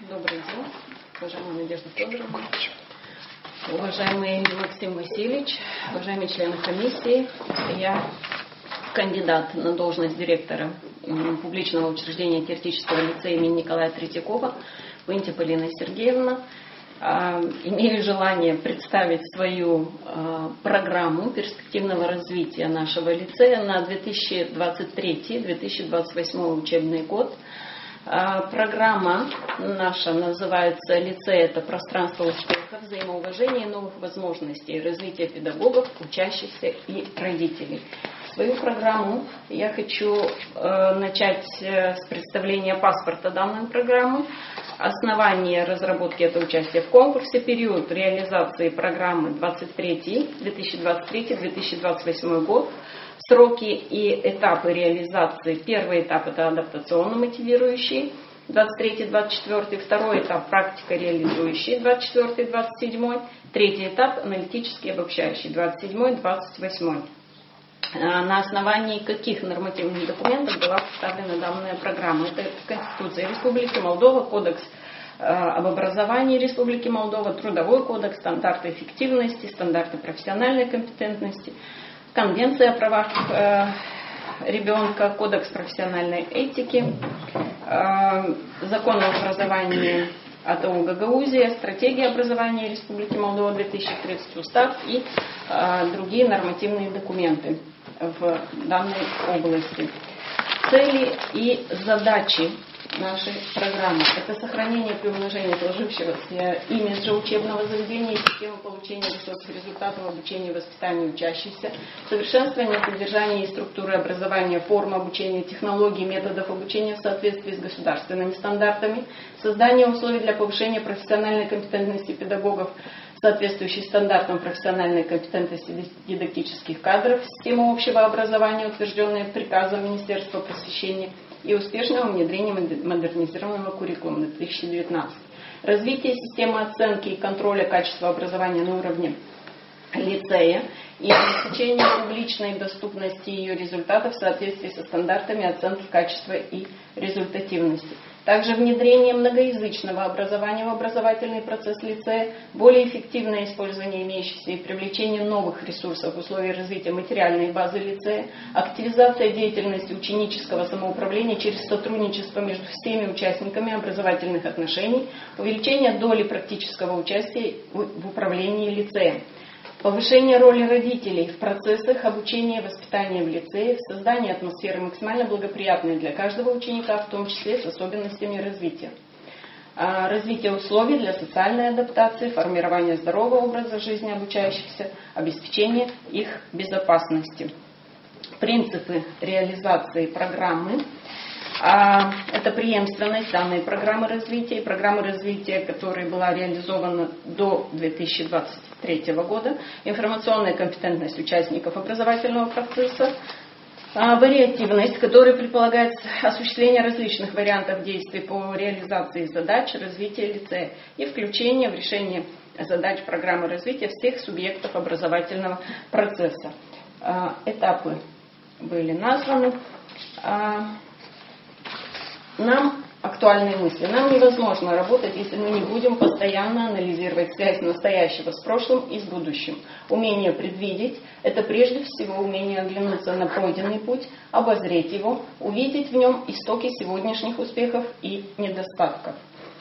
Добрый день, уважаемая Надежда Федоровна, уважаемый Максим Васильевич, уважаемые члены комиссии. Я кандидат на должность директора публичного учреждения теоретического лицея имени Николая Третьякова, Вынтия Полина Сергеевна. Имею желание представить свою программу перспективного развития нашего лицея на 2023-2028 учебный год. Программа наша называется «Лицей – это пространство успеха, взаимоуважения и новых возможностей, развития педагогов, учащихся и родителей». Свою программу я хочу начать с представления паспорта данной программы, основание разработки – это участие в конкурсе, период реализации программы 2023-2028 год, сроки и этапы реализации. Первый этап – это адаптационно-мотивирующий, 23-24, второй этап – практика реализующий, 24-27, третий этап – аналитический обобщающий, 27-28. На основании каких нормативных документов была представлена данная программа? Это Конституция Республики Молдова, Кодекс об образовании Республики Молдова, Трудовой кодекс, стандарты эффективности, стандарты профессиональной компетентности, Конвенция о правах ребенка, Кодекс профессиональной этики, Закон об образовании АТО Гагаузия, Стратегия образования Республики Молдова 2030, Устав и другие нормативные документы в данной области. Цели и задачи нашей программы – это сохранение и приумножение сложившегося имиджа учебного заведения и системы получения высоких результатов обучения и воспитания учащихся, совершенствование содержания и структуры образования, форм обучения, технологий, методов обучения в соответствии с государственными стандартами, создание условий для повышения профессиональной компетентности педагогов, соответствующей стандартам профессиональной компетентности дидактических кадров, системы общего образования, утвержденные приказом Министерства просвещения, и успешного внедрения модернизированного куррикулума 2019. Развитие системы оценки и контроля качества образования на уровне лицея и обеспечение публичной доступности ее результатов в соответствии со стандартами оценки качества и результативности. Также внедрение многоязычного образования в образовательный процесс лицея, более эффективное использование имеющихся и привлечение новых ресурсов в условиях развития материальной базы лицея, активизация деятельности ученического самоуправления через сотрудничество между всеми участниками образовательных отношений, увеличение доли практического участия в управлении лицеем. Повышение роли родителей в процессах обучения и воспитания в лицее, в создании атмосферы максимально благоприятной для каждого ученика, в том числе с особенностями развития. Развитие условий для социальной адаптации, формирование здорового образа жизни обучающихся, обеспечение их безопасности. Принципы реализации программы. Это преемственность данной программы развития и программы развития, которая была реализована до 2023 года, информационная компетентность участников образовательного процесса, вариативность, которая предполагает осуществление различных вариантов действий по реализации задач развития лицея и включение в решение задач программы развития всех субъектов образовательного процесса. Этапы были названы. Нам актуальные мысли. Нам невозможно работать, если мы не будем постоянно анализировать связь настоящего с прошлым и с будущим. Умение предвидеть – это прежде всего умение оглянуться на пройденный путь, обозреть его, увидеть в нем истоки сегодняшних успехов и недостатков.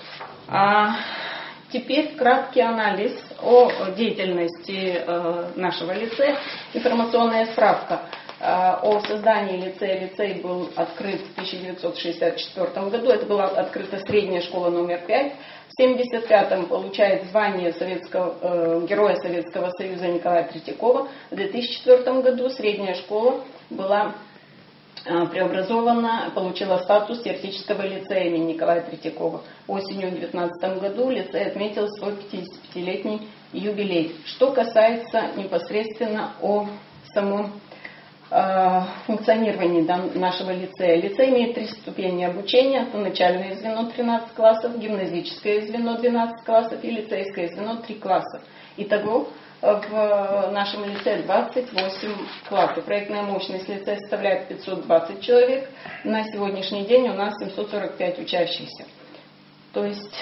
Теперь краткий анализ о деятельности нашего лицея. Информационная справка о создании лицея. Лицей был открыт в 1964 году. Это была открыта средняя школа номер 5. В 1975-м получает звание Героя Советского Союза Николая Третьякова. В 2004 году средняя школа была преобразована, получила статус теоретического лицея имени Николая Третьякова. Осенью в 2019 году лицей отметил свой 55-летний юбилей. Что касается непосредственно о самом функционировании нашего лицея. Лицей имеет 3 ступени обучения. Это начальное звено 13 классов, гимназическое звено 12 классов и лицейское звено 3 класса. Итого в нашем лицее 28 классов. Проектная мощность лицея составляет 520 человек. На сегодняшний день у нас 745 учащихся. То есть,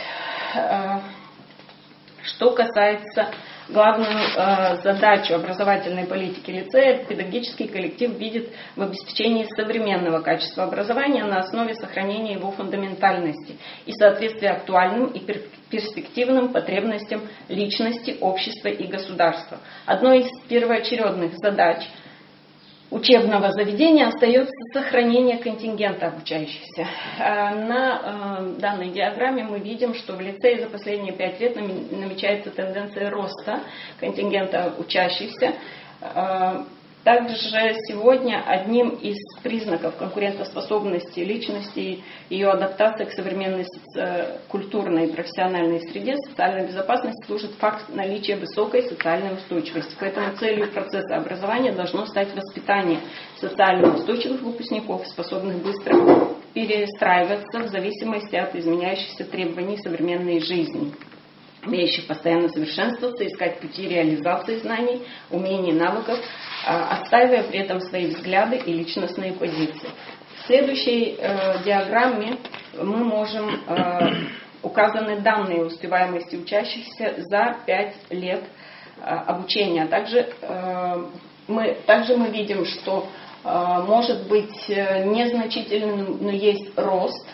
что касается главную задачу образовательной политики лицея, педагогический коллектив видит в обеспечении современного качества образования на основе сохранения его фундаментальности и соответствия актуальным и перспективным потребностям личности, общества и государства. Одной из первоочередных задач учебного заведения остается сохранение контингента обучающихся. На данной диаграмме мы видим, что в лицее за последние 5 лет намечается тенденция роста контингента учащихся. Также сегодня одним из признаков конкурентоспособности личности и ее адаптации к современной культурной и профессиональной среде социальной безопасности служит факт наличия высокой социальной устойчивости. Поэтому целью процесса образования должно стать воспитание социально устойчивых выпускников, способных быстро перестраиваться в зависимости от изменяющихся требований современной жизни, умеющих постоянно совершенствоваться, искать пути реализации знаний, умений, навыков, отстаивая при этом свои взгляды и личностные позиции. В следующей диаграмме мы можем указаны данные успеваемости учащихся за 5 лет обучения. Также мы видим, что может быть незначительным, но есть рост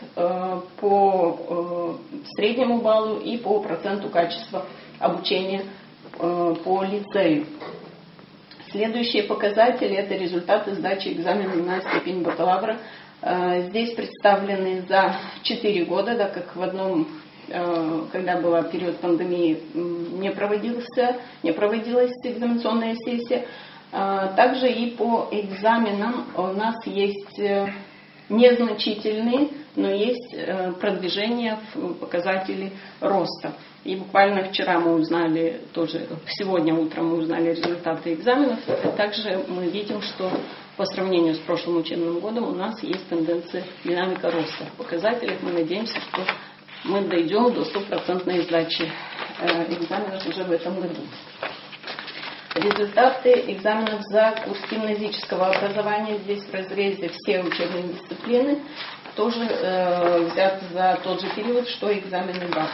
по среднему баллу и по проценту качества обучения по лицею. Следующие показатели – это результаты сдачи экзамена на степень бакалавра. Здесь представлены за 4 года, так как в одном, когда был период пандемии, не проводилась экзаменационная сессия. Также и по экзаменам у нас есть незначительные, но есть продвижение в показатели роста. И буквально вчера мы узнали, тоже сегодня утром мы узнали результаты экзаменов. Также мы видим, что по сравнению с прошлым учебным годом у нас есть тенденция динамика роста в показателях. Мы надеемся, что мы дойдем до 100% сдачи экзаменов уже в этом году. Результаты экзаменов за курс гимназического образования, здесь в разрезе все учебные дисциплины, тоже взят за тот же период, что и экзамены БАК.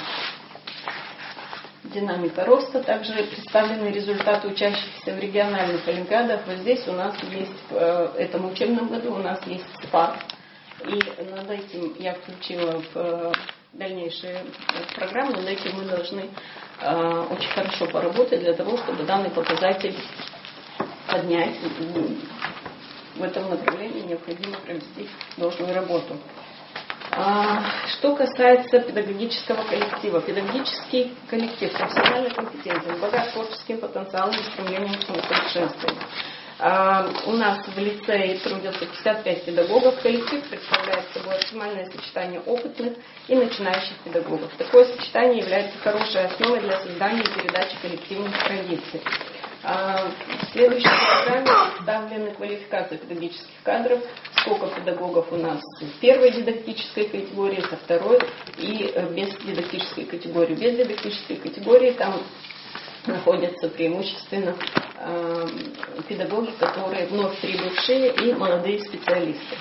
Динамика роста. Также представлены результаты учащихся в региональных олимпиадах. Вот здесь у нас есть, в этом учебном году у нас есть спад. И над этим я включила в дальнейшие программы, над этим мы должны очень хорошо поработать для того, чтобы данный показатель поднять. В этом направлении необходимо провести должную работу. Что касается педагогического коллектива. Педагогический коллектив профессионально компетентен, богат творческим потенциалом и стремлением к самосовершенствованию. У нас в лицее трудятся 55 педагогов. Коллектив представляет собой оптимальное сочетание опытных и начинающих педагогов. Такое сочетание является хорошей основой для создания и передачи коллективных традиций. В следующей программе представлены квалификации педагогических кадров, сколько педагогов у нас в первой дидактической категории, со второй и без дидактической категории. Без дидактической категории там находятся преимущественно педагоги, которые вновь прибывшие и молодые специалисты.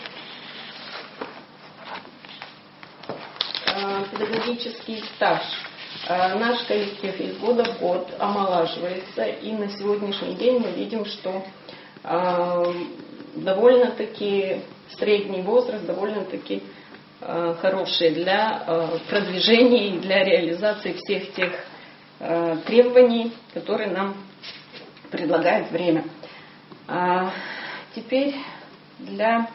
Педагогический стаж. Наш коллектив из года в год омолаживается, и на сегодняшний день мы видим, что довольно-таки средний возраст, довольно-таки хороший для продвижения и для реализации всех тех требований, которые нам предлагает время. Теперь для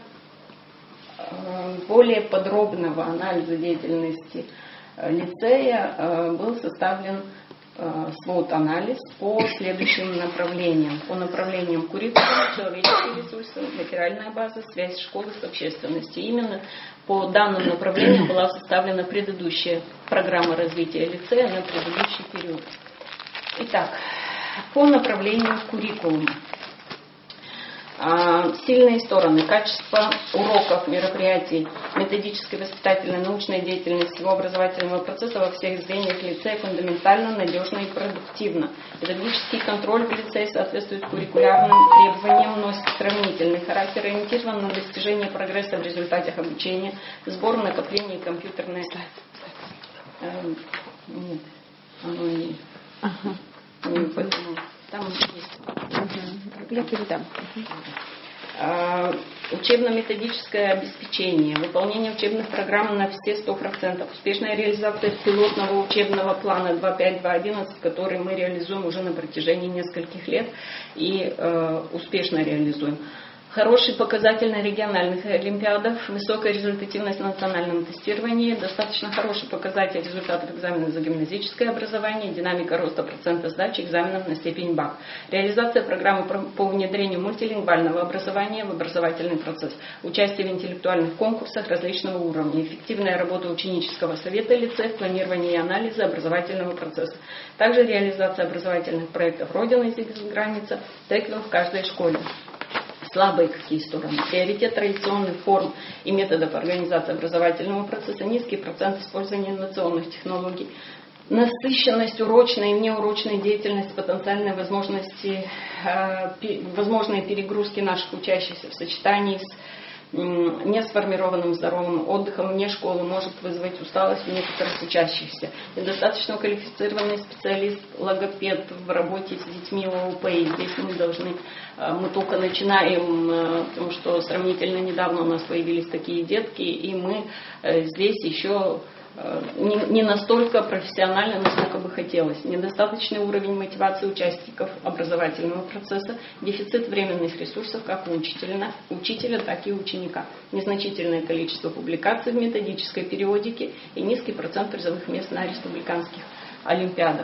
более подробного анализа деятельности лицея был составлен свод-анализ по следующим направлениям. По направлениям куррикулум, человеческие ресурсы, материальная база, связь школы с общественностью. Именно по данным направлениям была составлена предыдущая программа развития лицея на предыдущий период. Итак, по направлению куррикулума. Сильные стороны: качество уроков, мероприятий, методической, воспитательной, научной деятельности, всего образовательного процесса во всех звеньях лицея фундаментально, надежно и продуктивно. Педагогический контроль в лицее соответствует куррикулярным требованиям, носит сравнительный характер, ориентирован на достижение прогресса в результатах обучения, сбор, накопление и компьютерное Нет, оно не... Поэтому там есть. Я передам. Учебно-методическое обеспечение, выполнение учебных программ на все 100%, успешная реализация пилотного учебного плана 2.5.2.11, который мы реализуем уже на протяжении нескольких лет и успешно реализуем. Хороший показатель на региональных олимпиадах, высокая результативность на национальном тестировании, достаточно хороший показатель результатов экзаменов за гимназическое образование, динамика роста процента сдачи экзаменов на степень БАК. Реализация программы по внедрению мультилингвального образования в образовательный процесс. Участие в интеллектуальных конкурсах различного уровня. Эффективная работа ученического совета лицея в планировании и анализе образовательного процесса. Также реализация образовательных проектов «Родина здесь граница», ТЭКВИЛ в каждой школе. Слабые какие стороны? Приоритет традиционных форм и методов организации образовательного процесса, низкий процент использования инновационных технологий, насыщенность урочной и внеурочной деятельности, потенциальные возможности, возможные перегрузки наших учащихся в сочетании с несформированным здоровым отдыхом вне школы может вызвать усталость у некоторых учащихся. Недостаточно квалифицированный специалист, логопед в работе с детьми ООП. И здесь мы только начинаем, потому что сравнительно недавно у нас появились такие детки, и мы здесь еще не настолько профессионально, насколько бы хотелось. Недостаточный уровень мотивации участников образовательного процесса, дефицит временных ресурсов как у учителя, так и у ученика, незначительное количество публикаций в методической периодике и низкий процент призовых мест на республиканских олимпиадах.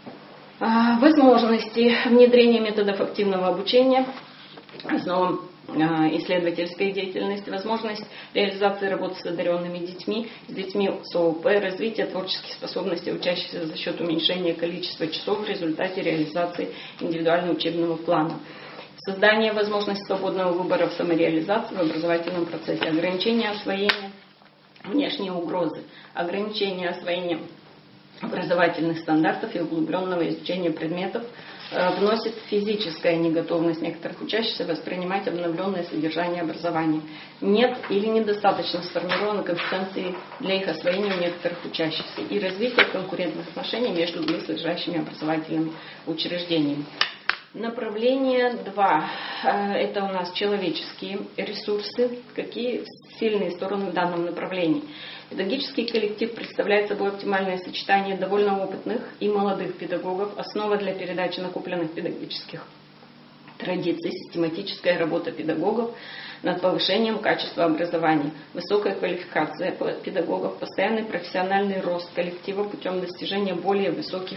Возможности внедрения методов активного обучения, основам исследовательской деятельности, возможность реализации работы с одаренными детьми, с детьми с ООП, развитие творческих способностей учащихся за счет уменьшения количества часов в результате реализации индивидуального учебного плана. Создание возможности свободного выбора в самореализации в образовательном процессе, ограничение освоения внешней угрозы, ограничение освоения образовательных стандартов и углубленного изучения предметов вносит физическая неготовность некоторых учащихся воспринимать обновленное содержание образования. Нет или недостаточно сформированы компетенции для их освоения у некоторых учащихся и развитие конкурентных отношений между близлежащими образовательными учреждениями. Направление 2. Это у нас человеческие ресурсы. Какие сильные стороны в данном направлении? Педагогический коллектив представляет собой оптимальное сочетание довольно опытных и молодых педагогов, основа для передачи накопленных педагогических традиций, систематическая работа педагогов над повышением качества образования, высокая квалификация педагогов, постоянный профессиональный рост коллектива путем достижения более высокой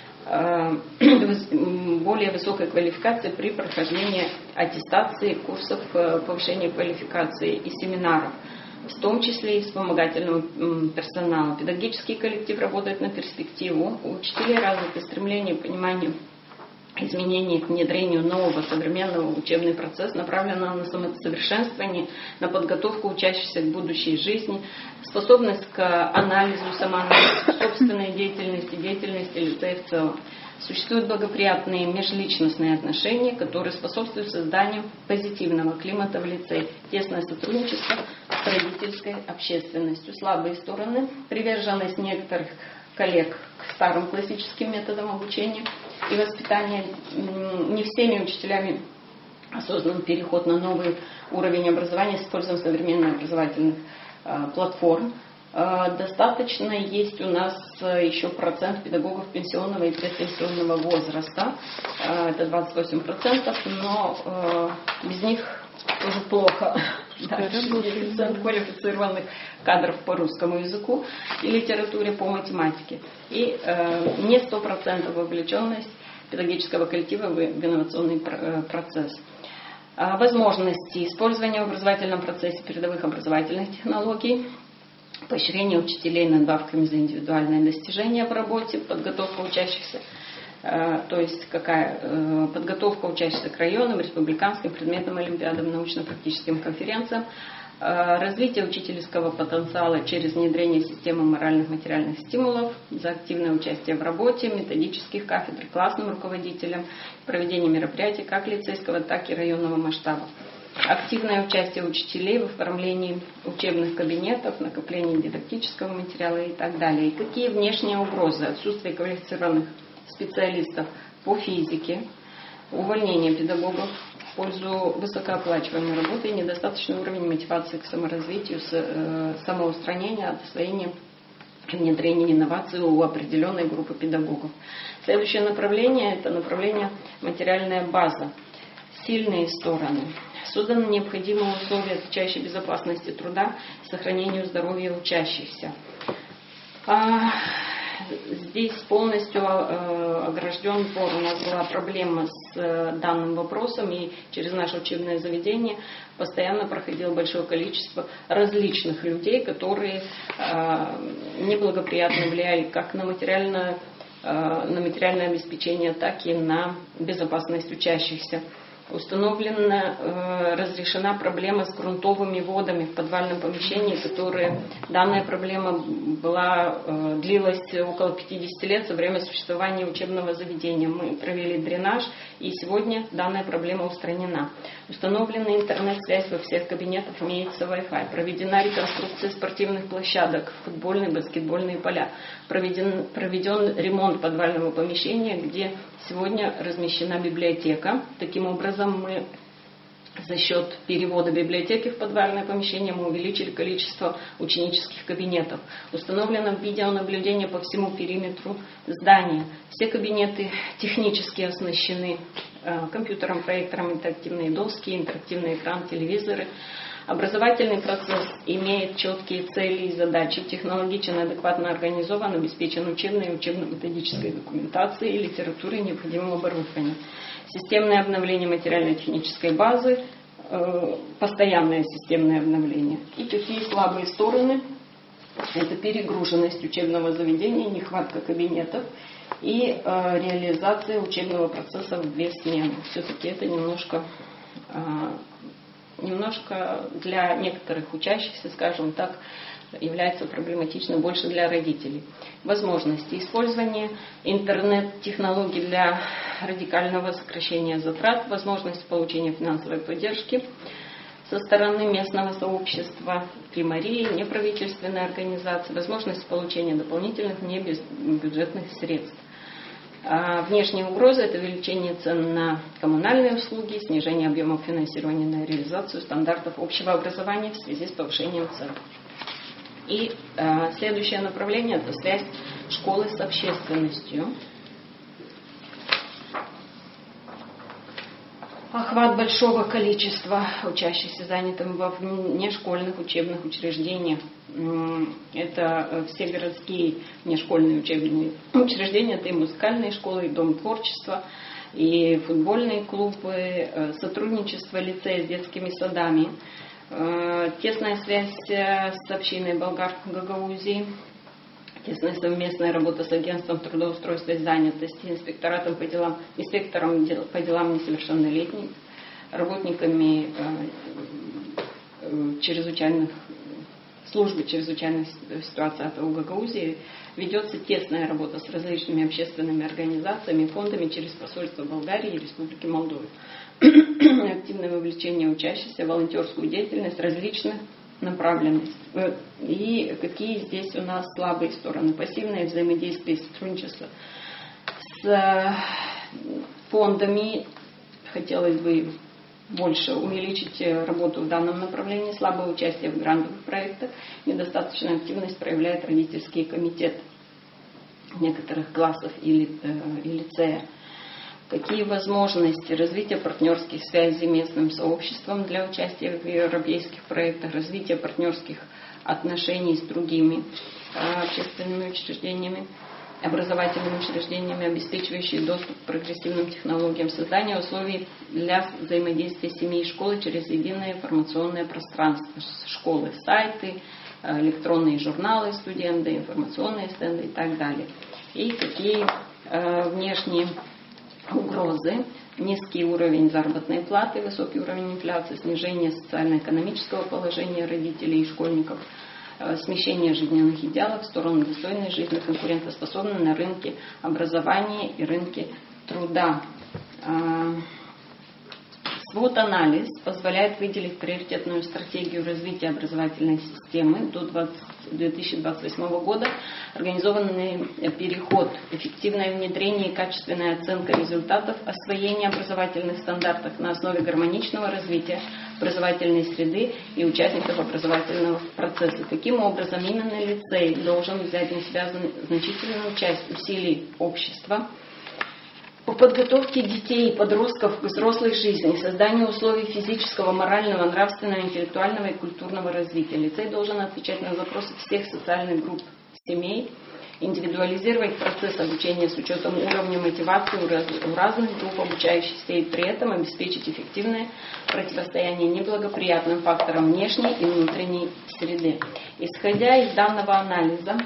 квалификации при прохождении аттестации, курсов повышения квалификации и семинаров, в том числе и вспомогательного персонала. Педагогический коллектив работает на перспективу. У учителей развито стремление к пониманию изменений, к внедрению нового современного учебный процесс, направленный на самосовершенствование, на подготовку учащихся к будущей жизни, способность к анализу, самоанализу собственной деятельности лицея в целом. Существуют благоприятные межличностные отношения, которые способствуют созданию позитивного климата в лицее, тесное сотрудничество с родительской общественностью. Слабые стороны – приверженность некоторых коллег к старым классическим методам обучения и воспитания. Не всеми учителями осознан переход на новый уровень образования с использованием современных образовательных платформ. Достаточно есть у нас еще процент педагогов пенсионного и предпенсионного возраста. Это 28%, но без них тоже плохо. Дефицит квалифицированных кадров по русскому языку и литературе по математике. И не 100% вовлеченность педагогического коллектива в инновационный процесс. Возможности использования в образовательном процессе передовых образовательных технологий, поощрение учителей надбавками за индивидуальное достижение в работе, подготовка учащихся, то есть какая подготовка учащихся к районным, республиканским предметным олимпиадам, научно-практическим конференциям, развитие учительского потенциала через внедрение системы моральных материальных стимулов за активное участие в работе методических кафедр классным руководителям, проведение мероприятий как лицейского, так и районного масштаба. активное участие учителей в оформлении учебных кабинетов, накоплении дидактического материала и так далее. И какие внешние угрозы? Отсутствие квалифицированных специалистов по физике, увольнение педагогов в пользу высокооплачиваемой работы и недостаточный уровень мотивации к саморазвитию, самоустранения, освоения и внедрения инноваций у определенной группы педагогов. Следующее направление – это направление материальная база. Сильные стороны. Созданы необходимые условия, отвечающие безопасности труда и сохранению здоровья учащихся. Здесь полностью огражден двор. У нас была проблема с данным вопросом, и через наше учебное заведение постоянно проходило большое количество различных людей, которые неблагоприятно влияли как на материальное обеспечение, так и на безопасность учащихся. Разрешена проблема с грунтовыми водами в подвальном помещении, данная проблема длилась около 50 лет со времени существования учебного заведения. Мы провели дренаж, и сегодня данная проблема устранена. Установлена интернет-связь во всех кабинетах, имеется Wi-Fi. Проведена реконструкция спортивных площадок, футбольные, баскетбольные поля. Проведен ремонт подвального помещения, где сегодня размещена библиотека. Таким образом, мы за счет перевода библиотеки в подвальное помещение мы увеличили количество ученических кабинетов. Установлено видеонаблюдение по всему периметру здания. Все кабинеты технически оснащены компьютером, проектором, интерактивные доски, интерактивный экран, телевизоры. Образовательный процесс имеет четкие цели и задачи, технологично адекватно организован, обеспечен учебной и учебно-методической документацией, литературой и необходимым оборудованием. Системное обновление материально-технической базы, постоянное системное обновление. И какие слабые стороны? Это перегруженность учебного заведения, нехватка кабинетов и реализация учебного процесса в 2 смены. Все-таки это немножко для некоторых учащихся, скажем так, является проблематично больше для родителей. Возможности использования интернет-технологий для радикального сокращения затрат, возможность получения финансовой поддержки со стороны местного сообщества, примарии, неправительственной организации, возможность получения дополнительных небюджетных средств. Внешние угрозы – это увеличение цен на коммунальные услуги, снижение объемов финансирования на реализацию стандартов общего образования в связи с повышением цен. И следующее направление – это связь школы с общественностью. Охват большого количества учащихся, занятым во внешкольных учебных учреждениях. Это все городские внешкольные учебные учреждения, это и музыкальные школы, и дом творчества, и футбольные клубы, сотрудничество лицея с детскими садами, тесная связь с общиной болгар Гагаузии, тесная совместная работа с агентством трудоустройства и занятости, инспектором по делам несовершеннолетних, работниками службы чрезвычайных ситуаций АТО Гагаузии. Ведется тесная работа с различными общественными организациями и фондами через посольство Болгарии и Республики Молдовы. Активное вовлечение учащихся, волонтерскую деятельность различных направленностей. И какие здесь у нас слабые стороны? Пассивное взаимодействие и сотрудничество с фондами. Хотелось бы больше увеличить работу в данном направлении, слабое участие в грантовых проектах, недостаточную активность проявляет родительский комитет некоторых классов и лицея. Какие возможности развития партнерских связей с местным сообществом для участия в европейских проектах, развития партнерских отношений с другими общественными учреждениями, образовательными учреждениями, обеспечивающие доступ к прогрессивным технологиям, создание условий для взаимодействия семьи и школы через единое информационное пространство школы, сайты, электронные журналы студенты, информационные стенды и так далее. И какие внешние угрозы: низкий уровень заработной платы, высокий уровень инфляции, снижение социально-экономического положения родителей и школьников, смещение жизненных идеалов в сторону достойной жизни, конкурентоспособной на рынке образования и рынке труда. Квот-анализ позволяет выделить приоритетную стратегию развития образовательной системы до 2028 года, организованный переход, эффективное внедрение и качественная оценка результатов освоения образовательных стандартов на основе гармоничного развития образовательной среды и участников образовательного процесса. Таким образом, именно лицей должен взять на себя значительную часть усилий общества по подготовке детей и подростков к взрослой жизни, созданию условий физического, морального, нравственного, интеллектуального и культурного развития. Лицей должен отвечать на запросы всех социальных групп семей, индивидуализировать процесс обучения с учетом уровня мотивации у разных групп обучающихся и при этом обеспечить эффективное противостояние неблагоприятным факторам внешней и внутренней среды. Исходя из данного анализа,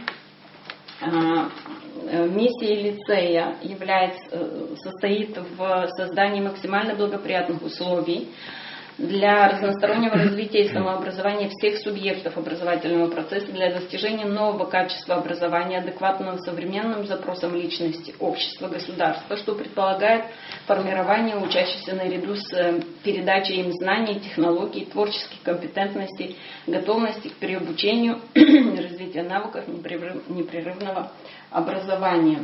миссией лицея состоит в создании максимально благоприятных условий для разностороннего развития и самообразования всех субъектов образовательного процесса для достижения нового качества образования, адекватного современным запросам личности, общества, государства, что предполагает формирование учащихся наряду с передачей им знаний, технологий, творческих компетентностей, готовности к переобучению, развития навыков непрерывного образования.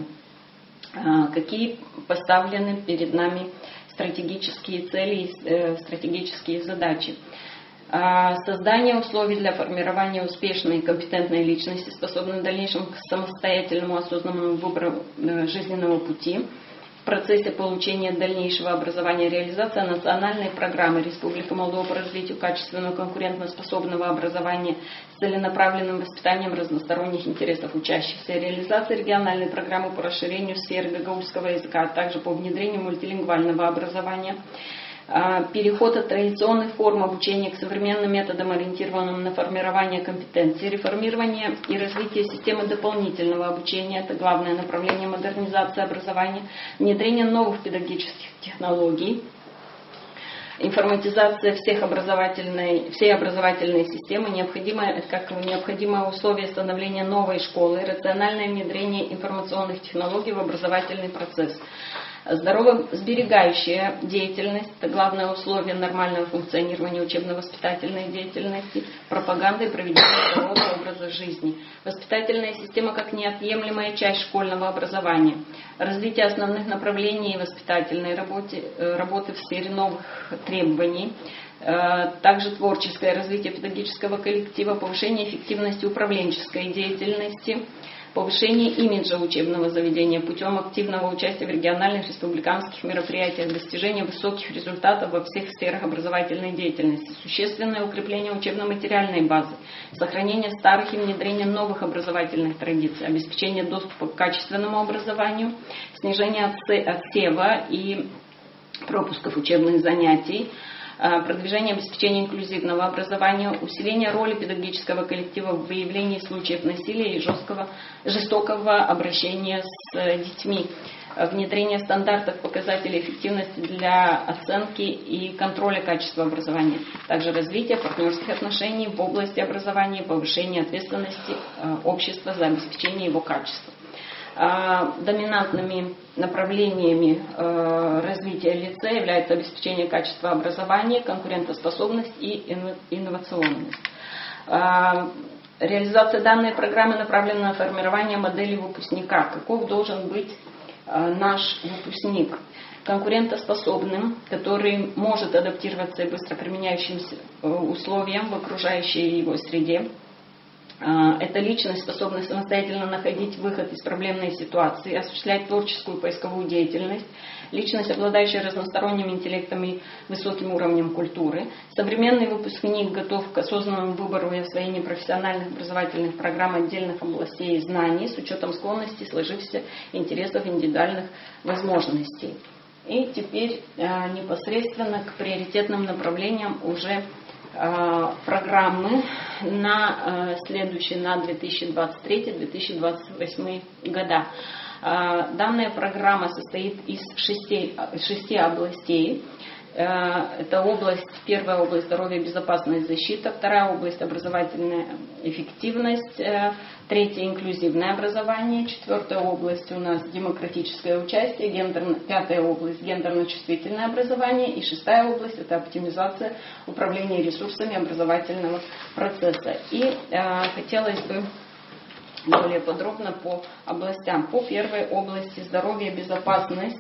Какие поставлены перед нами стратегические цели и стратегические задачи? Создание условий для формирования успешной и компетентной личности, способной в дальнейшем к самостоятельному осознанному выбору жизненного пути. В процессе получения дальнейшего образования реализация национальной программы Республики Молдова по развитию качественного конкурентоспособного образования с целенаправленным воспитанием разносторонних интересов учащихся, реализация региональной программы по расширению сферы гагаузского языка, а также по внедрению мультилингвального образования, переход от традиционных форм обучения к современным методам, ориентированным на формирование компетенций, реформирование и развитие системы дополнительного обучения, это главное направление модернизации образования, внедрение новых педагогических технологий, информатизация всей образовательной системы, как необходимое условие становления новой школы, рациональное внедрение информационных технологий в образовательный процесс. Здоровосберегающая деятельность – это главное условие нормального функционирования учебно-воспитательной деятельности, пропаганды и проведения здорового образа жизни. Воспитательная система как неотъемлемая часть школьного образования. Развитие основных направлений воспитательной работы в сфере новых требований. Также творческое развитие педагогического коллектива, повышение эффективности управленческой деятельности, повышение имиджа учебного заведения путем активного участия в региональных республиканских мероприятиях, достижение высоких результатов во всех сферах образовательной деятельности, существенное укрепление учебно-материальной базы, сохранение старых и внедрение новых образовательных традиций, обеспечение доступа к качественному образованию, снижение отсева и пропусков учебных занятий, продвижение обеспечения инклюзивного образования, усиление роли педагогического коллектива в выявлении случаев насилия и жестокого обращения с детьми, внедрение стандартов показателей эффективности для оценки и контроля качества образования, также развитие партнерских отношений в области образования, повышение ответственности общества за обеспечение его качества. Доминантными направлениями развития лицея являются обеспечение качества образования, конкурентоспособность и инновационность. Реализация данной программы направлена на формирование модели выпускника. Каков должен быть наш выпускник? Конкурентоспособным, который может адаптироваться и быстро применяющимся условиям в окружающей его среде. Это личность, способная самостоятельно находить выход из проблемной ситуации, осуществлять творческую поисковую деятельность, личность, обладающая разносторонним интеллектом и высоким уровнем культуры. Современный выпускник готов к осознанному выбору и освоению профессиональных образовательных программ отдельных областей знаний с учетом склонностей, сложившихся интересов, индивидуальных возможностей. И теперь непосредственно к приоритетным направлениям уже программы на следующие, на 2023-2028 года. Данная программа состоит из шести областей. Это первая область здоровья, безопасность, защита, вторая область образовательная эффективность, третья инклюзивное образование, четвертая область у нас демократическое участие, пятая область гендерно-чувствительное образование и шестая область это оптимизация управления ресурсами образовательного процесса. И хотелось бы более подробно по областям. По первой области здоровье, безопасность.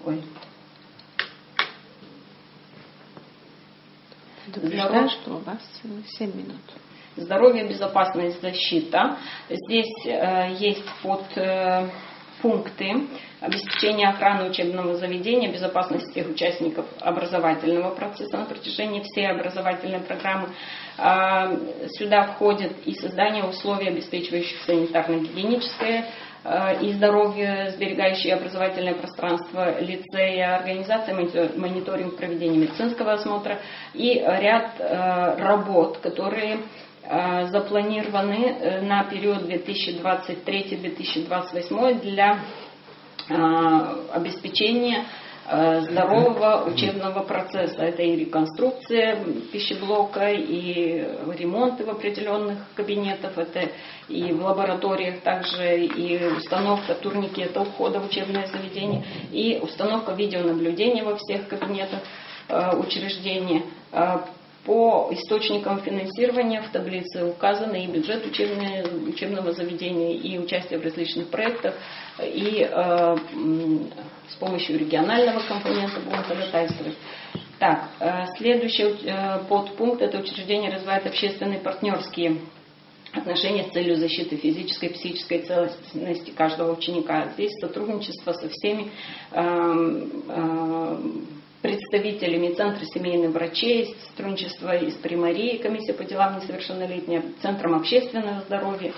Что у вас 7 минут. Здоровье, безопасность, защита. Здесь есть подпункты обеспечения охраны учебного заведения, безопасности всех участников образовательного процесса на протяжении всей образовательной программы. Сюда входит и создание условий, обеспечивающих санитарно-гигиеническое и здоровье, сберегающие образовательное пространство лицея, организация мониторинг проведения медицинского осмотра и ряд работ, которые запланированы на период 2023-2028 для обеспечения здорового учебного процесса. Это и реконструкция пищеблока, и ремонты в определенных кабинетах, это и в лабораториях, также и установка турникета у входа в учебное заведение, и установка видеонаблюдения во всех кабинетах учреждения. По источникам финансирования в таблице указаны и бюджет учебного заведения, и участие в различных проектах, и с помощью регионального компонента будем ходатайствовать. Так, следующий подпункт – это учреждение развивает общественные партнерские отношения с целью защиты физической и психической целостности каждого ученика. Здесь сотрудничество со всеми представителями Центра семейных врачей, сотрудничество и с Примарией, комиссия по делам несовершеннолетних, Центром общественного здоровья.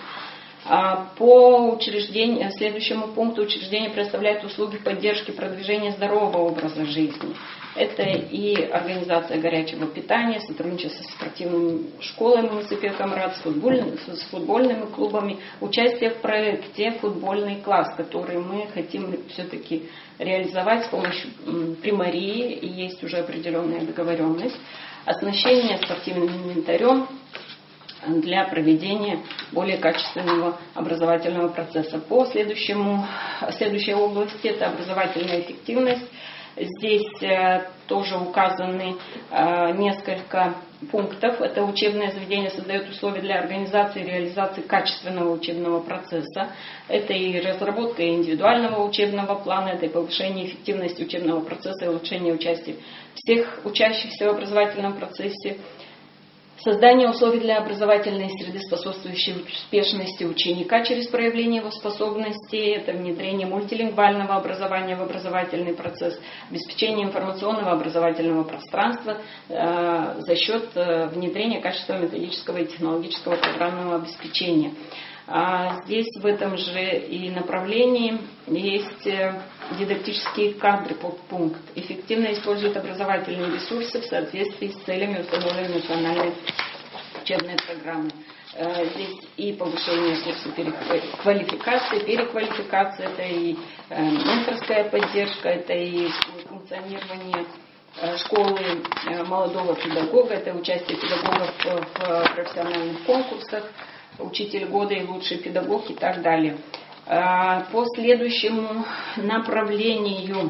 По следующему пункту учреждение предоставляет услуги поддержки продвижения здорового образа жизни. Это и организация горячего питания, сотрудничество с спортивными школами муниципалитета Камрад, с футбольными клубами, участие в проекте «Футбольный класс», который мы хотим все-таки реализовать с помощью Примарии, и есть уже определенная договоренность, оснащение спортивным инвентарем для проведения более качественного образовательного процесса. По следующей области это образовательная эффективность. Здесь тоже указаны несколько пунктов. Это учебное заведение создает условия для организации и реализации качественного учебного процесса. Это и разработка индивидуального учебного плана, это и повышение эффективности учебного процесса и улучшение участия всех учащихся в образовательном процессе. Создание условий для образовательной среды, способствующей успешности ученика через проявление его способностей, это внедрение мультилингвального образования в образовательный процесс, обеспечение информационного образовательного пространства за счет внедрения качественного методического и технологического программного обеспечения. Здесь в этом же и направлении есть дидактические кадры, подпункт. Эффективно используют образовательные ресурсы в соответствии с целями установленной национальной учебной программы. Здесь и повышение курса квалификации, переквалификации, это и менторская поддержка, это и функционирование школы молодого педагога, это участие педагогов в профессиональных конкурсах, учитель года и лучший педагог и так далее. По следующему направлению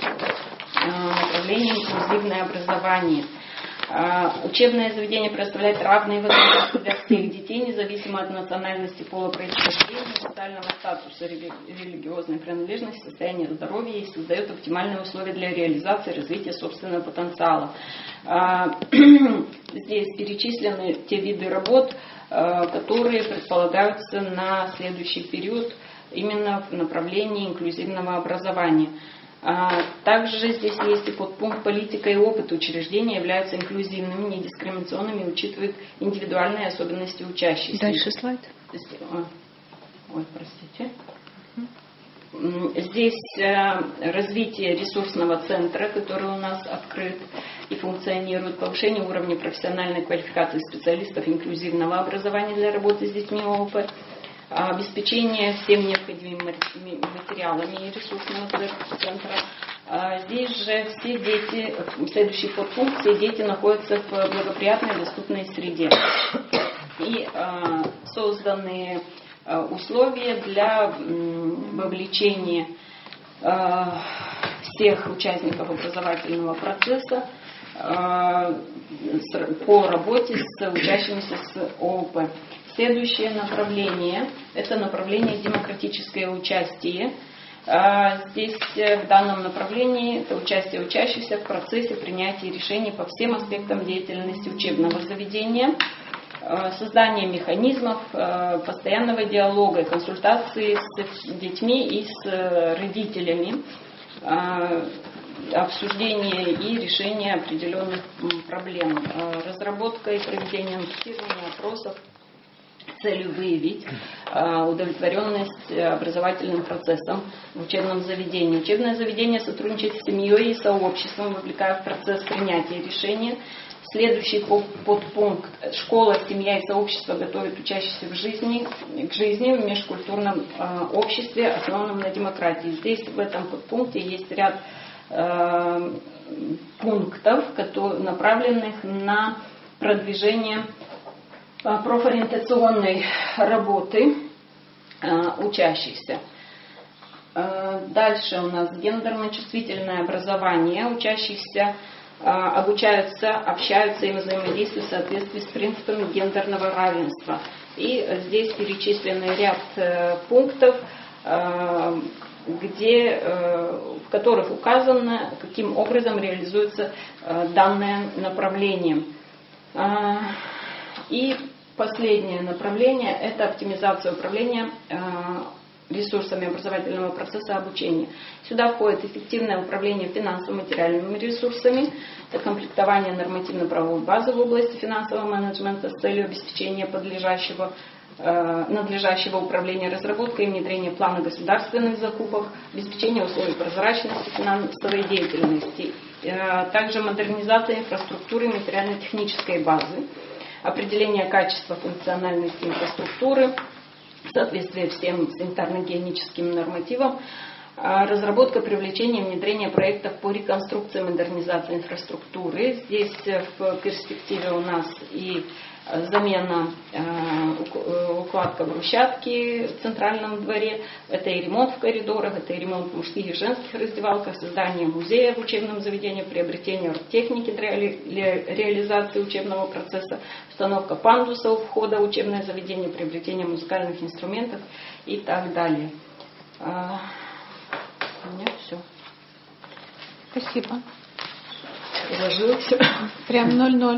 инклюзивное образование. Учебное заведение предоставляет равные возможности для всех детей, независимо от национальности, пола, происхождения, социального статуса, религиозной принадлежности, состояния здоровья и создает оптимальные условия для реализации и развития собственного потенциала. Здесь перечислены те виды работ, которые предполагаются на следующий период именно в направлении инклюзивного образования. Также здесь есть и подпункт «Политика и опыт учреждения являются инклюзивными, недискриминационными и учитывают индивидуальные особенности учащихся». Дальше слайд. Простите. Здесь развитие ресурсного центра, который у нас открыт и функционирует, повышение уровня профессиональной квалификации специалистов инклюзивного образования для работы с детьми ООП, обеспечение всеми необходимыми материалами и ресурсного центра, Здесь же все дети, следующий подпункт, все дети находятся в благоприятной доступной среде. И созданы условия для вовлечения всех участников образовательного процесса по работе с учащимися с ООП. Следующее направление – это направление демократическое участие. Здесь в данном направлении это участие учащихся в процессе принятия решений по всем аспектам деятельности учебного заведения, создание механизмов постоянного диалога и консультации с детьми и с родителями, обсуждение и решение определенных проблем, разработка и проведение анкетирования опросов с целью выявить удовлетворенность образовательным процессом в учебном заведении. Учебное заведение сотрудничает с семьей и сообществом, вовлекая в процесс принятия решения. Следующий подпункт. Школа, семья и сообщество готовят учащихся к жизни в межкультурном обществе, основанном на демократии. Здесь в этом подпункте есть ряд пунктов, направленных на продвижение профориентационной работы учащихся. Дальше у нас гендерно-чувствительное образование. Учащихся обучаются, общаются и взаимодействуют в соответствии с принципами гендерного равенства. И здесь перечислены ряд пунктов, в которых указано, каким образом реализуется данное направление. И последнее направление – это оптимизация управления ресурсами образовательного процесса обучения. Сюда входит эффективное управление финансово-материальными ресурсами, это комплектование нормативно-правовой базы в области финансового менеджмента с целью обеспечения надлежащего управления, разработка и внедрение плана государственных закупок, обеспечение условий прозрачности финансовой деятельности, также модернизация инфраструктуры и материально-технической базы, определение качества функциональности инфраструктуры, соответствие всем санитарно-гигиеническим нормативам, разработка, привлечение и внедрение проектов по реконструкции и модернизации инфраструктуры. Здесь в перспективе у нас и замена, укладка брусчатки в центральном дворе, это и ремонт в коридорах, это и ремонт в мужских и женских раздевалках, создание музея в учебном заведении, приобретение оргтехники для реализации учебного процесса, установка пандуса у входа в учебное заведение, приобретение музыкальных инструментов и так далее. У меня все. Спасибо. Уложила все. Прям 0-0.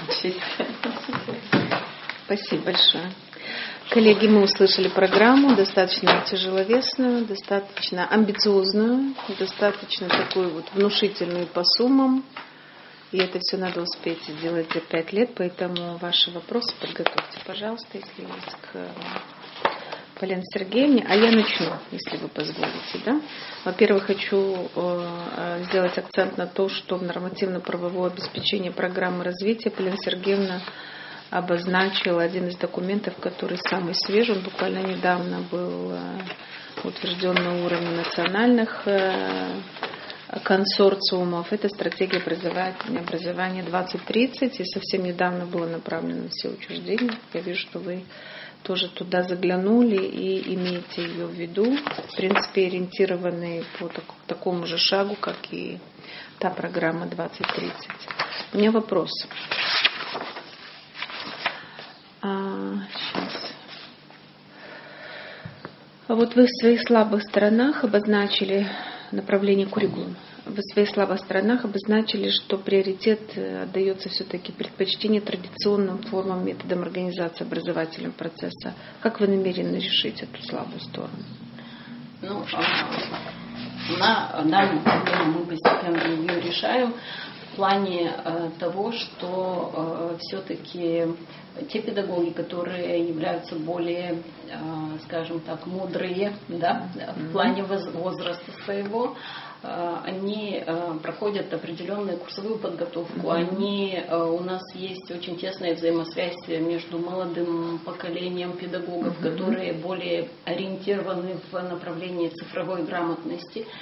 Спасибо большое. Коллеги, мы услышали программу достаточно тяжеловесную, достаточно амбициозную, достаточно такую вот внушительную по суммам. И это все надо успеть сделать за 5 лет, поэтому ваши вопросы подготовьте, пожалуйста, если есть к Полине Сергеевне. А я начну, если вы позволите. Да? Во-первых, хочу сделать акцент на то, что в нормативно-правовое обеспечение программы развития Полина Сергеевна обозначила один из документов, который самый свежий. Он буквально недавно был утвержден на уровне национальных консорциумов. Это стратегия образования 2030, и совсем недавно было направлено на все учреждения. Я вижу, что вы тоже туда заглянули и имеете ее в виду, в принципе, ориентированные по такому же шагу, как и та программа 2030. У меня вопрос. Сейчас. Вот вы в своих слабых сторонах обозначили направление куррикулума. Вы в своих слабых сторонах обозначили, что приоритет отдается все-таки предпочтению традиционным формам, методам организации образовательного процесса. Как вы намерены решить эту слабую сторону? На данную проблему мы постепенно ее решаем в плане того, что все-таки те педагоги, которые являются более, скажем так, мудрые, да, в плане возраста своего, они проходят определенную курсовую подготовку. У нас есть очень тесная взаимосвязь между молодым поколением педагогов, которые более ориентированы в направлении цифровой грамотности,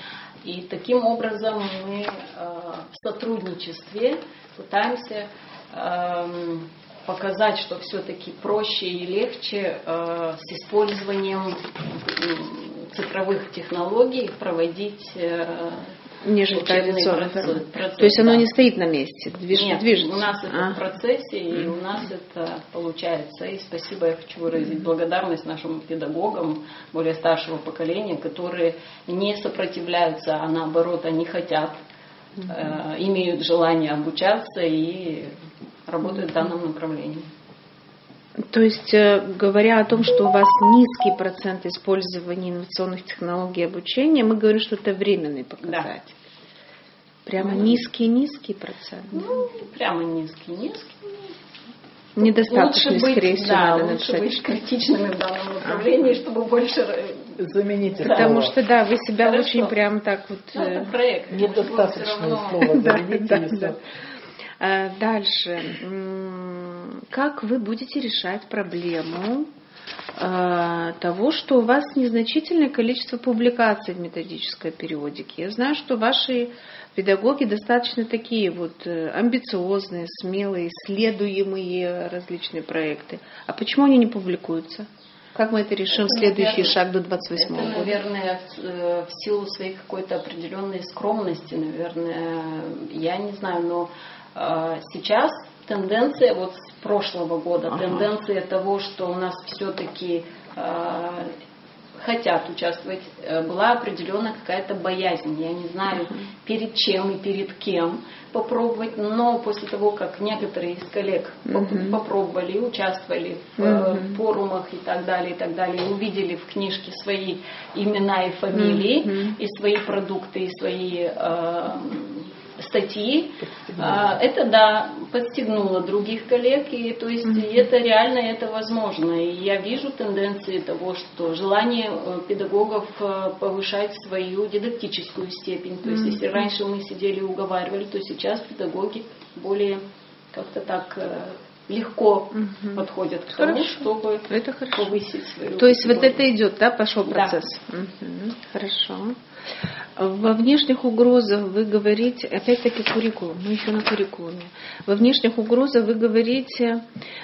И таким образом мы в сотрудничестве пытаемся показать, что все-таки проще и легче с использованием цифровых технологий проводить нежели традиционный процесс. То есть оно не стоит на месте, движется. У нас это в процессе, и у нас это получается. И спасибо, я хочу выразить благодарность нашим педагогам более старшего поколения, которые не сопротивляются, а наоборот, они хотят, имеют желание обучаться и работают в данном направлении. То есть, говоря о том, что у вас низкий процент использования инновационных технологий обучения, мы говорим, что это временный показатель. Да. Прямо низкий процент. Прямо низкий. Недостаточно, скорее всего, надо лучше написать. Быть критичными в данном направлении, чтобы больше заменить. Потому что, да, вы себя очень прям так вот... Это проект. Недостаточное слово замените. Дальше. Как вы будете решать проблему того, что у вас незначительное количество публикаций в методической периодике? Я знаю, что ваши педагоги достаточно такие вот амбициозные, смелые, исследуемые различные проекты. А почему они не публикуются? Как мы это решим в следующий шаг до 28 года? Это, наверное, в силу своей какой-то определенной скромности, наверное, я не знаю, но сейчас тенденция вот с прошлого года, тенденция того, что у нас все-таки хотят участвовать, была определенная какая-то боязнь. Я не знаю, перед чем и перед кем попробовать, но после того, как некоторые из коллег попробовали, участвовали в форумах и так далее, увидели в книжке свои имена и фамилии, и свои продукты, и свои статьи, это подстегнуло других коллег, и то есть это реально, это возможно. И я вижу тенденции того, что желание педагогов повышать свою дидактическую степень. То есть если раньше мы сидели и уговаривали, то сейчас педагоги более как-то так легко подходят к тому, чтобы повысить свою. То есть вот это идет, да, пошел процесс? Да. Хорошо. Во внешних угрозах вы говорите, опять-таки куррикулум, мы еще на куррикулуме. Во внешних угрозах вы говорите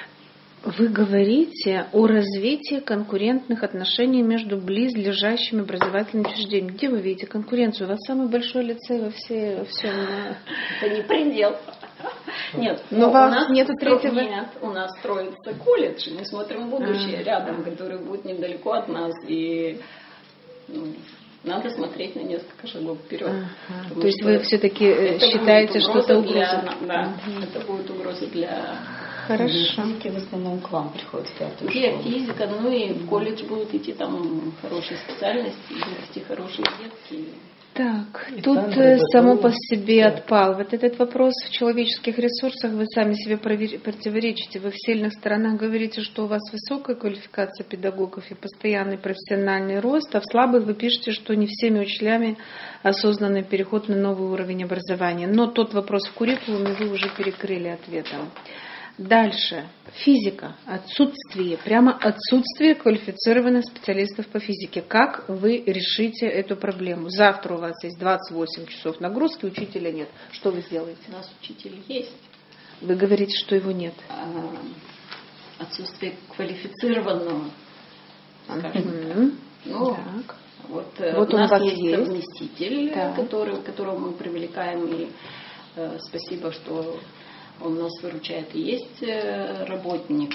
о развитии конкурентных отношений между близлежащими образовательными учреждениями. Где вы видите конкуренцию? У вас самый большой лицей во всем. Это не предел. Нет, но у вас нету третьего. Нет, у нас строится колледж, мы смотрим будущее рядом, который будет недалеко от нас, и надо смотреть на несколько шагов вперед. То есть вы все-таки считаете, что это угроза? Да, это будет угроза для... Хорошо. Физики в основном к вам приходят в пятую школу. Физика, и в колледж будут идти там хорошие специальности, будут идти хорошие детки. Так, тут само по себе отпал. Вот этот вопрос в человеческих ресурсах, вы сами себе противоречите. Вы в сильных сторонах говорите, что у вас высокая квалификация педагогов и постоянный профессиональный рост, а в слабых вы пишете, что не всеми учителями осознанный переход на новый уровень образования. Но тот вопрос в куррикулуме вы уже перекрыли ответом. Дальше. Физика. Прямо отсутствие квалифицированных специалистов по физике. Как вы решите эту проблему? Завтра у вас есть 28 часов нагрузки, учителя нет. Что вы сделаете? У нас учитель есть. Вы говорите, что его нет. Отсутствие квалифицированного, скажем так. Вот у нас есть совместитель, которого мы привлекаем, и спасибо, что он нас выручает. И есть работник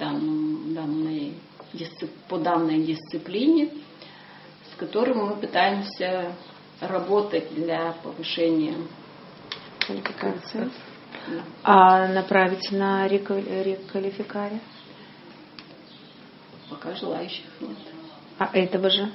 по данной дисциплине, с которым мы пытаемся работать для повышения квалификации. А направить на реквалификаре? Пока желающих нет. А этого же?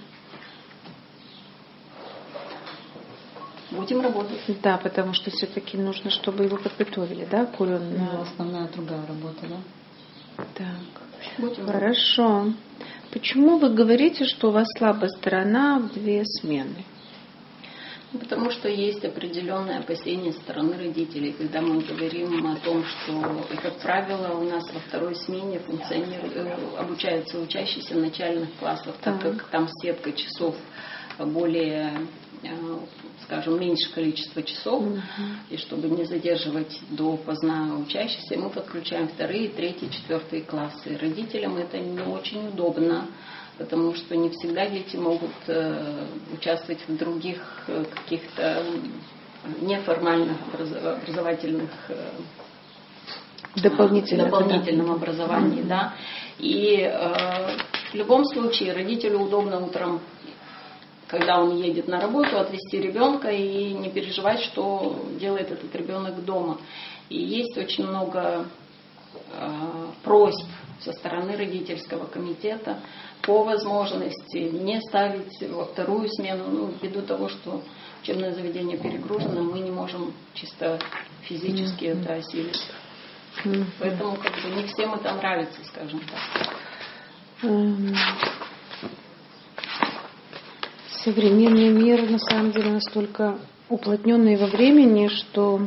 Будем работать. Да, потому что все-таки нужно, чтобы его подготовили, да, основная другая работа, да? Так. Хорошо. Почему вы говорите, что у вас слабая сторона в 2 смены? Потому что есть определенное опасение со стороны родителей, когда мы говорим о том, что, как правило, у нас во 2-й смене обучаются учащиеся в начальных классах, так как там сетка часов более, скажем, меньше количество часов, и чтобы не задерживать допоздна учащихся, мы подключаем 2-й, 3-й, 4-й классы. Родителям это не очень удобно, потому что не всегда дети могут участвовать в других каких-то неформальных образовательных дополнительном образовании, да. И в любом случае родителю удобно утром, когда он едет на работу, отвезти ребенка и не переживать, что делает этот ребенок дома. И есть очень много просьб со стороны родительского комитета по возможности не ставить во вторую смену, ввиду того, что учебное заведение перегружено, мы не можем чисто физически это осилить. Поэтому не всем это нравится, скажем так. Современный мир на самом деле настолько уплотненный во времени, что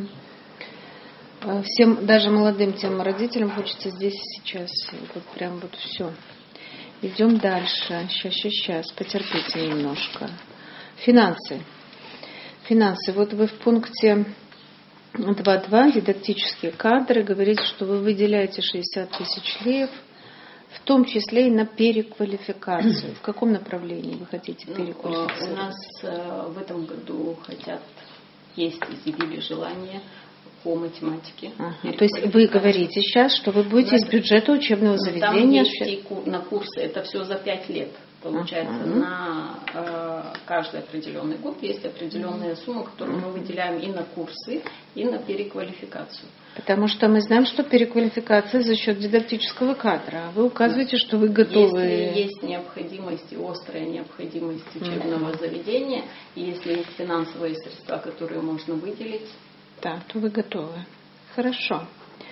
всем, даже молодым тем родителям хочется здесь и сейчас. Вот прям вот все. Идем дальше. Сейчас. Потерпите немножко. Финансы. Вот вы в пункте 2.2 дидактические кадры говорите, что вы выделяете 60 тысяч леев, в том числе и на переквалификацию. В каком направлении вы хотите переквалифицировать? У нас в этом году изъявили желание по математике. То есть вы говорите сейчас, что вы будете из бюджета учебного заведения... Там есть на курсы, это все за 5 лет. Получается, на каждый определенный год есть определенная сумма, которую мы выделяем и на курсы, и на переквалификацию. Потому что мы знаем, что переквалификация за счет дидактического кадра. А вы указываете, что вы готовы... Если есть необходимость и острая необходимость учебного заведения, и если есть финансовые средства, которые можно выделить... Да, то вы готовы. Хорошо.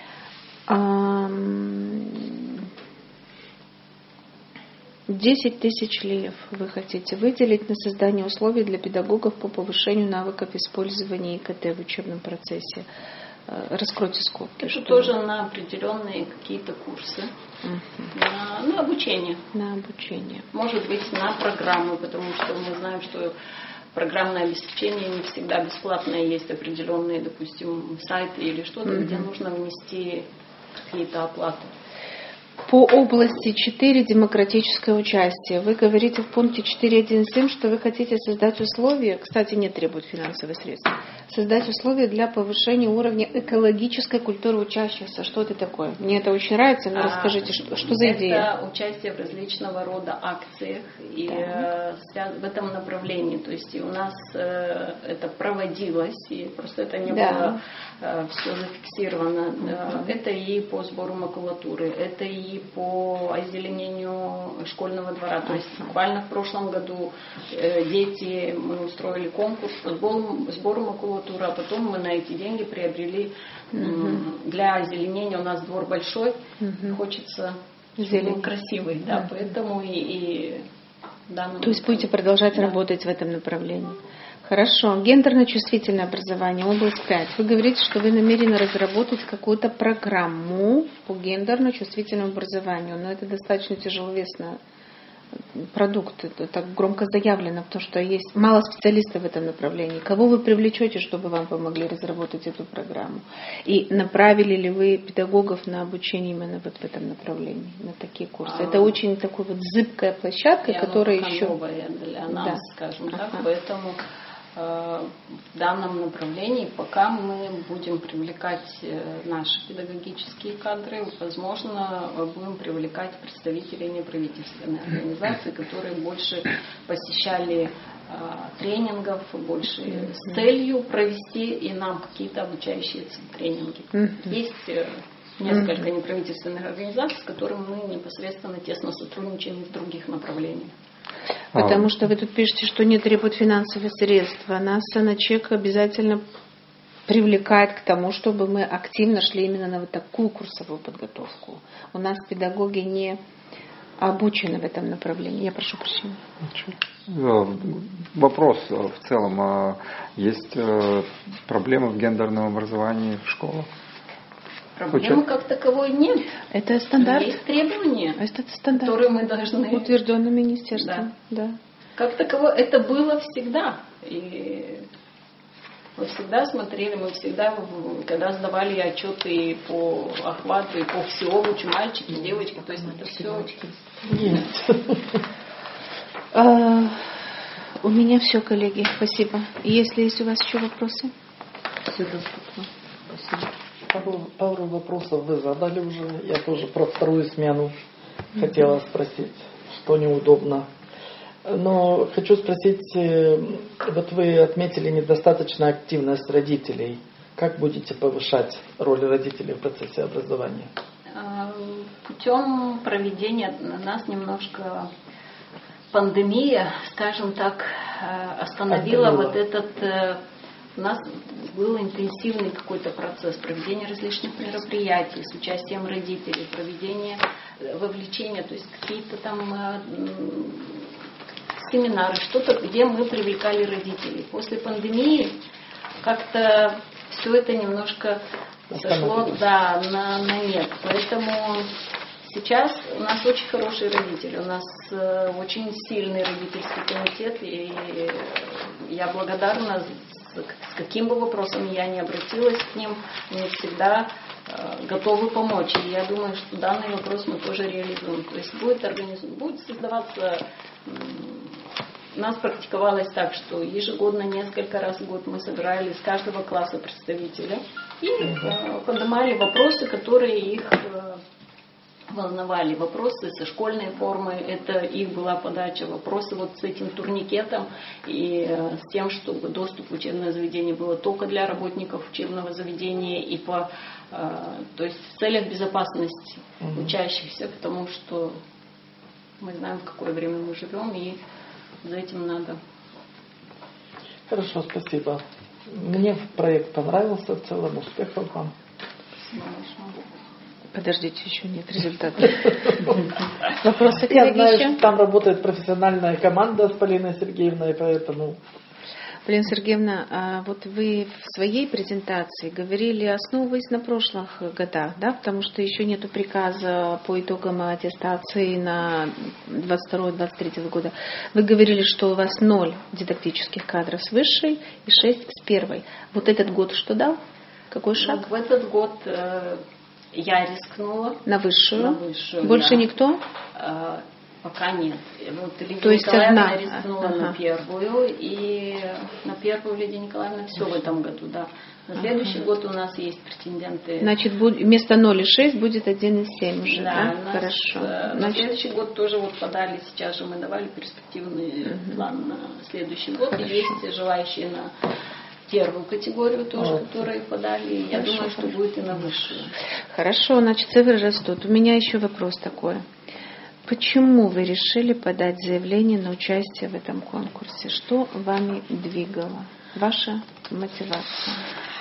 10 тысяч леев вы хотите выделить на создание условий для педагогов по повышению навыков использования ИКТ в учебном процессе. Раскройте скобки. Это тоже на определенные какие-то курсы, на обучение. На обучение. Может быть, на программы, потому что мы знаем, что программное обеспечение не всегда бесплатное. Есть определенные, допустим, сайты или что-то, где нужно внести какие-то оплаты. По области 4 демократическое участие. Вы говорите в пункте 4.1.7, что вы хотите создать условия, кстати, не требуют финансовых средств, создать условия для повышения уровня экологической культуры учащихся. Что это такое? Мне это очень нравится, но расскажите, что за идея? Это участие в различного рода акциях и в этом направлении. То есть и у нас это проводилось, и просто это не было все зафиксировано. Это и по сбору макулатуры, это и по озеленению школьного двора. То есть буквально в прошлом году мы устроили конкурс по сбору макулатуры, а потом мы на эти деньги приобрели для озеленения. У нас двор большой, хочется чтобы он красивый, поэтому и то есть будете продолжать работать в этом направлении. Хорошо. Гендерно-чувствительное образование, область 5. Вы говорите, что вы намерены разработать какую-то программу по гендерно-чувствительному образованию, но это достаточно тяжеловесный продукт, это так громко заявлено, потому что есть мало специалистов в этом направлении. Кого вы привлечете, чтобы вам помогли разработать эту программу? И направили ли вы педагогов на обучение именно вот в этом направлении, на такие курсы? Это очень такой вот зыбкая площадка, которая еще... новая для нас, скажем так, поэтому... В данном направлении пока мы будем привлекать наши педагогические кадры, возможно, будем привлекать представителей неправительственной организации, которые больше посещали тренингов, больше с целью провести и нам какие-то обучающие тренинги. Есть несколько неправительственных организаций, с которыми мы непосредственно тесно сотрудничаем в других направлениях. Потому что вы тут пишете, что не требуют финансовых средств. Нас Саначек обязательно привлекает к тому, чтобы мы активно шли именно на вот такую курсовую подготовку. У нас педагоги не обучены в этом направлении. Я прошу прощения. Вопрос в целом. Есть проблемы в гендерном образовании в школах? Проблемы как таковой нет. Это стандарт. Есть требования, это стандарт, которые мы должны... утвержденные министерством. Да. как таково это было всегда. И мы всегда смотрели, мы всегда, когда сдавали отчеты по охвату, и по всеобучу, мальчики, девочки, то есть это все... Нет. У меня все, коллеги. Спасибо. Если есть у вас еще вопросы? Все доступно. Спасибо. Пару вопросов вы задали уже. Я тоже про вторую смену хотела спросить, что неудобно. Но хочу спросить, вот вы отметили недостаточную активность родителей. Как будете повышать роль родителей в процессе образования? Путем проведения нас немножко пандемия, скажем так, остановила вот этот... У нас был интенсивный какой-то процесс проведения различных мероприятий с участием родителей, проведения вовлечения, то есть какие-то там семинары, что-то, где мы привлекали родителей. После пандемии как-то все это немножко сошло на нет. Поэтому сейчас у нас очень хорошие родители, у нас очень сильный родительский комитет, и я благодарна, с каким бы вопросом я ни обратилась к ним, они всегда готовы помочь. И я думаю, что данный вопрос мы тоже реализуем. То есть будет создаваться... У нас практиковалось так, что ежегодно, несколько раз в год мы собирали из каждого класса представителя и поднимали вопросы, которые их волновали. Вопросы со школьной формы, это их была подача. Вопросы вот с этим турникетом и с тем, чтобы доступ в учебное заведение было только для работников учебного заведения и то есть в целях безопасности учащихся, потому что мы знаем, в какое время мы живем, и за этим надо. Хорошо, спасибо. Мне проект понравился в целом. Успехов вам. Подождите, еще нет результата. Вопросы, коллеги, Я знаю, еще? что там работает профессиональная команда с Полиной Сергеевной, поэтому... Полина Сергеевна, вот вы в своей презентации говорили, основываясь на прошлых годах, да, потому что еще нету приказа по итогам аттестации на 22-23 года. Вы говорили, что у вас 0 дидактических кадров с высшей и 6 с первой. Вот этот год что дал? Какой шаг? В этот год я рискнула. На высшую? На высшую. Больше никто? Пока нет. Вот Лидия То есть Николаевна одна рискнула на первую, и на первую Лидия Николаевна все в этом году, да. На следующий год у нас есть претенденты. Значит, вместо 0,6 будет 1,7 уже, да? Да, Хорошо. На следующий год тоже вот подали, сейчас же мы давали перспективный план на следующий год. И есть желающие на первую категорию тоже, которые подали. Я думаю, что будет и на высшую. Хорошо, значит, цифры растут. У меня еще вопрос такой. Почему вы решили подать заявление на участие в этом конкурсе? Что вами двигало? Ваша мотивация?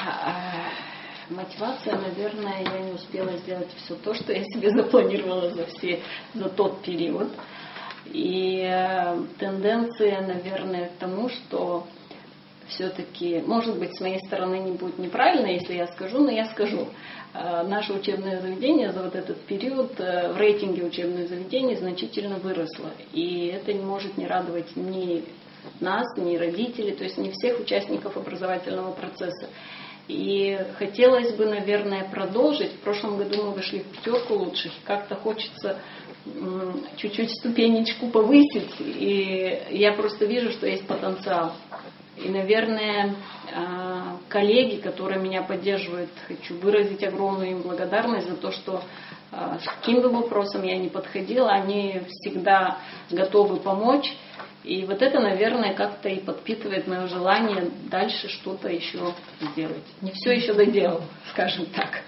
Мотивация, наверное, я не успела сделать все то, что я себе запланировала за тот период. И тенденция, наверное, к тому, что все-таки, может быть, с моей стороны не будет неправильно, если я скажу, но я скажу. Наше учебное заведение за вот этот период в рейтинге учебных заведений значительно выросло. И это не может не радовать ни нас, ни родителей, то есть не всех участников образовательного процесса. И хотелось бы, наверное, продолжить. В прошлом году мы вышли в 5 лучших. Как-то хочется чуть-чуть ступенечку повысить. И я просто вижу, что есть потенциал. И, наверное, коллеги, которые меня поддерживают, хочу выразить огромную им благодарность за то, что с каким бы вопросом я ни подходила, они всегда готовы помочь. И вот это, наверное, как-то и подпитывает мое желание дальше что-то еще сделать. Не все еще доделал, скажем так.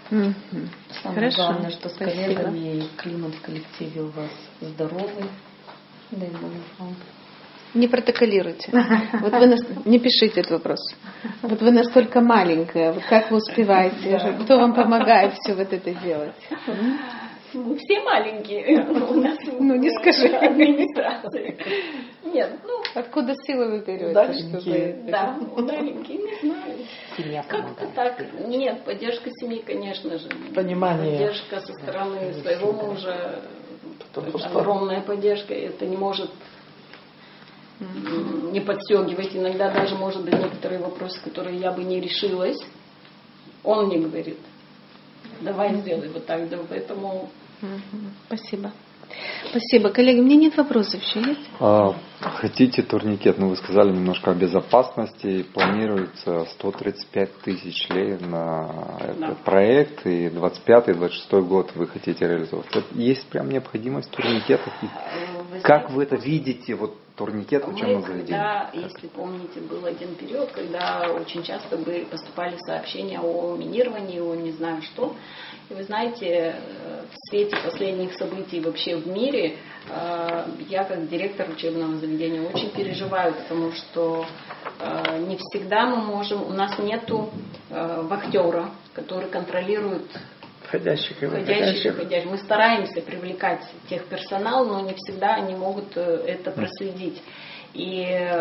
Самое главное, что с коллегами климат в коллективе у вас здоровый. Дай Бог вам. Не протоколируйте. Вот вы не пишите этот вопрос. Вот вы настолько маленькая, вот как вы успеваете? Кто вам помогает все вот это делать? Мы все маленькие. У нас не скажи. Администрации. Нет, откуда силы вы берете? Да, удаленькие, не знаю. Семья как-то так. Нет, поддержка семьи, конечно же. Понимание. Поддержка со стороны своего мужа. Огромная поддержка. Это не может не подстегивать. Иногда даже, может быть, некоторые вопросы, которые я бы не решилась, он мне говорит, давай сделай вот так. Поэтому... Спасибо. Спасибо. Коллеги, у меня нет вопросов. Еще есть? Хотите турникет? Вы сказали немножко о безопасности. Планируется 135 тысяч лей на этот проект. И 25-26 год вы хотите реализовать. Есть прям необходимость турникетов? Как вы это видите? Вот турникет учебного заведения? Да, если помните, был один период, когда очень часто поступали сообщения о минировании, о не знаю что. И вы знаете, в свете последних событий вообще в мире, я как директор учебного заведения очень переживаю, потому что не всегда мы можем, у нас нету вахтера, который контролирует входящих и выходящих. Мы стараемся привлекать техперсонал, но не всегда они могут это проследить. И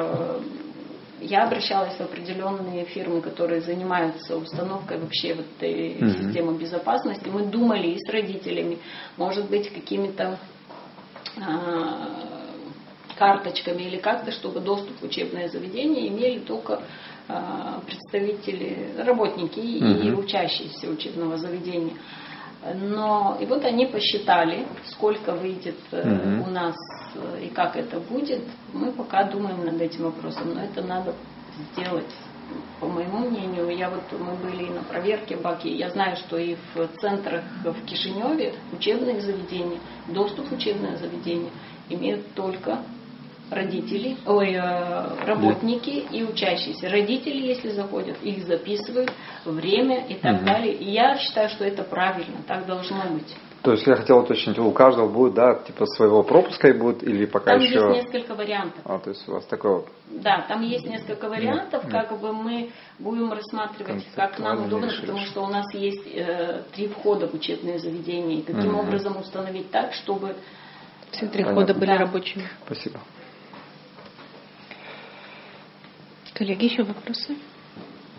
я обращалась в определенные фирмы, которые занимаются установкой вообще вот этой системы безопасности. Мы думали и с родителями, может быть, какими-то карточками или как-то, чтобы доступ в учебное заведение имели только представители, работники и учащиеся учебного заведения. Но и вот они посчитали, сколько выйдет у нас и как это будет. Мы пока думаем над этим вопросом, но это надо сделать. По моему мнению, мы были на проверке Баки, я знаю, что и в центрах в Кишиневе учебных заведений, доступ в учебное заведение имеют только работники и учащиеся. Родители, если заходят, их записывают, время и так далее. И я считаю, что это правильно, так должно быть. То есть я хотел уточнить, у каждого будет, своего пропуска и будет, или пока там еще... Там есть несколько вариантов. То есть у вас такое... Да, там есть несколько вариантов, как бы мы будем рассматривать, как нам удобно, потому что у нас есть 3 входа в учебные заведения. И каким образом установить так, чтобы... Все 3 входа были рабочими. Спасибо. Коллеги, еще вопросы?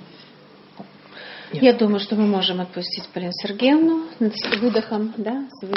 Нет. Я думаю, что мы можем отпустить Полину Сергеевну с выдохом, да,